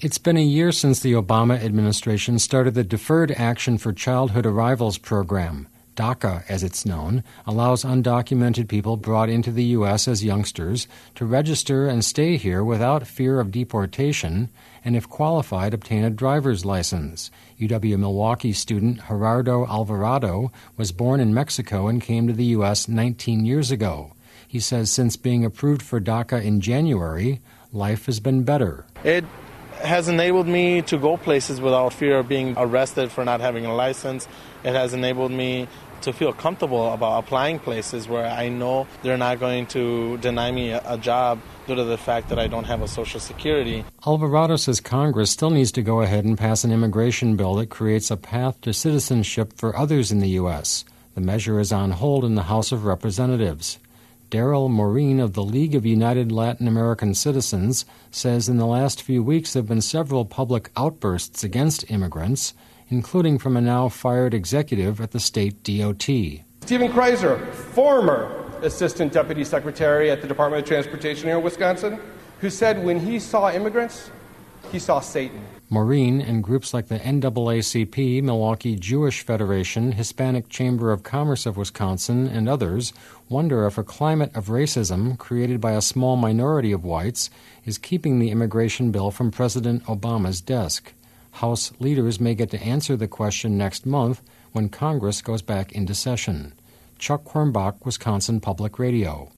It's been a year since the Obama administration started the Deferred Action for Childhood Arrivals program. DACA, as it's known, allows undocumented people brought into the U.S. as youngsters to register and stay here without fear of deportation, and if qualified, obtain a driver's license. UW-Milwaukee student Gerardo Alvarado was born in Mexico and came to the U.S. 19 years ago. He says since being approved for DACA in January, life has been better. It has enabled me to go places without fear of being arrested for not having a license. It has enabled me to feel comfortable about applying places where I know they're not going to deny me a job due to the fact that I don't have a Social Security. Alvarado says Congress still needs to go ahead and pass an immigration bill that creates a path to citizenship for others in the U.S. The measure is on hold in the House of Representatives. Daryl Maureen of the League of United Latin American Citizens says in the last few weeks there have been several public outbursts against immigrants, including from a now-fired executive at the state DOT. Stephen Kreiser, former Assistant Deputy Secretary at the Department of Transportation here in Wisconsin, who said when he saw immigrants, he saw Satan. Maureen and groups like the NAACP, Milwaukee Jewish Federation, Hispanic Chamber of Commerce of Wisconsin, and others wonder if a climate of racism created by a small minority of whites is keeping the immigration bill from President Obama's desk. House leaders may get to answer the question next month when Congress goes back into session. Chuck Quirmbach, Wisconsin Public Radio.